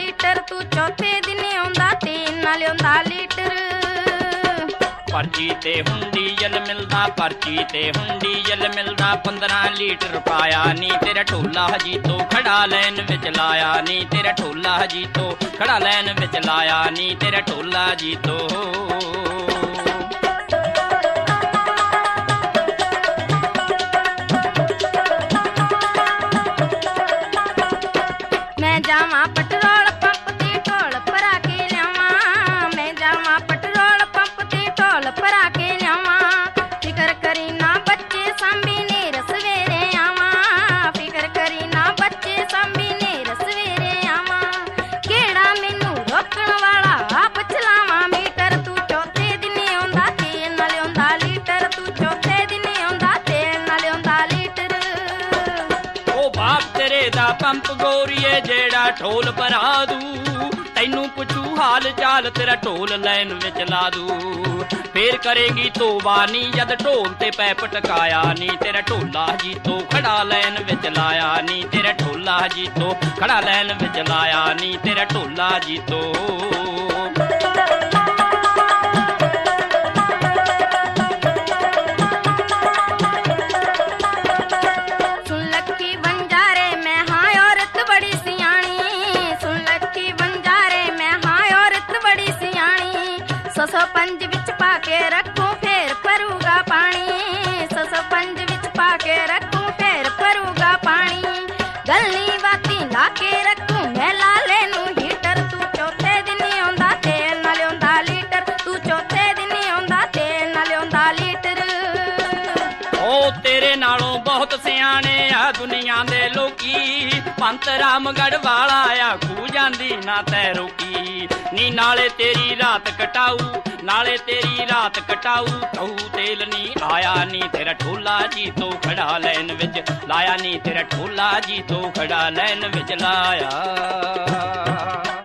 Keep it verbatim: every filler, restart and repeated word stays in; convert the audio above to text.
Litre ਤੂੰ ਚੌਥੇ ਦਿਨ ਆਉਂਦਾ ਤੇਲ ਨਾ ਲਿਆਉਂਦਾ ਲੀਟਰ। ਪਰਚੀ ਤੇ ਹੁਣ ਡੀਜ਼ਲ ਮਿਲਦਾ, ਪਰਚੀ ਤੇ ਹੁਣ ਡੀਜ਼ਲ ਮਿਲਦਾ, ਪੰਦਰਾਂ ਲੀਟਰ ਪਾਇਆ ਨੀ ਤੇਰਾ ਢੋਲਾ ਹਜੀ ਤੋਂ ਖੜਾ ਲੈਨ ਵਿੱਚ ਲਾਇਆ ਨੀ ਤੇਰਾ ਢੋਲਾ ਹਜੀ ਤੋਂ ਖੜਾ ਲੈਨ ਵਿੱਚ ਲਾਇਆ ਨੀ ਤੇਰਾ ਢੋਲਾ ਜੀ ਤੋਂ। ਮੈਂ ਜਾਵਾਂ ਪੈਟਰੋਲ ਪੰਪ ਤੇ ਢੋਲ ਭਰਾ ਕੇ ਲਿਆਵਾਂ, ਮੈਂ ਜਾਵਾਂ ਪੈਟਰੋਲ ਪੰਪ ਤੇ ਢੋਲ ਭਰਾ ਕੇ ਲਿਆਵਾਂ। ਫਿਕਰ ਕਰੀ ਨਾ ਬੱਚੇ ਸਾਂਭੀ ਨੇਰ ਸਵੇਰੇ ਆਵਾਂ, ਫਿਕਰ ਕਰੀ ਨਾ ਬੱਚੇ ਸਾਂਭੀ ਨੇਰ ਸਵੇਰੇ ਆਵਾਂ। ਕਿਹੜਾ ਮੈਨੂੰ ਰੋਕਣ ਵਾਲਾ ਆਪ ਚਲਾਵਾਂ ਮੀਟਰ ਤੂੰ ਚੌਥੇ ਦਿਨ ਆਉਂਦਾ ਤੇਲ ਨਾ ਲਿਆਉਂਦਾ ਲੀਟਰ, ਤੂੰ ਚੌਥੇ ਦਿਨ ਆਉਂਦਾ ਤੇਲ ਨਾ ਲਿਆਉਂਦਾ ਲੀਟਰ। ਉਹ ਬਾਪ ਤੇਰੇ ਦਾ ਪੰਪ ਗੋਰੀਏ ਜਿਹੜਾ ਢੋਲ ਭਰਾ ਦੂ, ਤੈਨੂੰ ਪੁੱਛੂ ਹਾਲ ਚਾਲ ਤੇਰਾ ਢੋਲ ਲੈਨ ਵਿੱਚ ਲਾ ਦੂ। ਫੇਰ ਕਰੇਗੀ ਤੋਬਾ ਨੀ ਜਦ ਢੋਲ ਤੇ ਪੈਪ ਟਕਾਇਆ ਨੀ ਤੇਰਾ ਢੋਲਾ ਜੀ ਤੋਂ ਖੜਾ ਲੈਨ ਵਿੱਚ ਲਾਇਆ ਨੀ ਤੇਰਾ ਢੋਲਾ ਜੀ ਤੋਂ ਖੜਾ ਲੈਨ ਵਿੱਚ ਲਾਇਆ ਨੀ ਤੇਰਾ ਢੋਲਾ ਜੀ ਤੋਂ। ਸੌ ਸੌ ਪੰਜ ਵਿੱਚ ਪਾ ਕੇ ਰੱਖੂ ਫੇਰ ਭਰੂਗਾ ਪਾਣੀ, ਸੌ ਸੌ ਪੰਜ ਵਿੱਚ ਪਾ ਕੇ ਰੱਖੂ ਫੇਰ ਭਰੂਗਾ ਪਾਣੀ। ਗੱਲੀ ਬਾਤੀ ਲਾ ਕੇ ਰੱਖੂ ਮੈਂ ਲਾਲੇ ਨੂੰ ਹੀਟਰ ਤੂੰ ਚੌਥੇ ਦਿਨ ਆਉਂਦਾ ਤੇਲ ਨਾ ਲਿਆਉਂਦਾ ਲੀਟਰ, ਤੂੰ ਚੌਥੇ ਦਿਨ ਆਉਂਦਾ ਤੇਲ ਨਾ ਲਿਆਉਂਦਾ ਲੀਟਰ। ਉਹ ਤੇਰੇ ਨਾਲੋਂ ਬਹੁਤ ਸਿਆਣੇ ਆ ਦੁਨੀਆ ਦੇ ਲੋਕੀ, ਪੰਤ ਰਾਮਗੜ੍ਹ ਵਾਲਾ ਆ ਖੂ ਜਾਂਦੀ ਨਾ ਤੈ ਰੋਕੀ ਨੀ। ਨਾਲੇ ਤੇਰੀ ਰਾਤ ਕਟਾਊ ਨਾਲੇ ਤੇਰੀ ਰਾਤ ਕਟਾਊ, ਤਹੂ ਤੇਲ ਨੀ ਆਇਆ ਨੀ ਤੇਰਾ ਢੋਲਾ ਜੀ ਤੋਂ ਖੜਾ ਲੈਨ ਵਿੱਚ ਲਾਇਆ ਨੀ ਤੇਰਾ ਢੋਲਾ ਜੀ ਤੋਂ ਖੜਾ ਲੈਨ ਵਿੱਚ ਲਾਇਆ।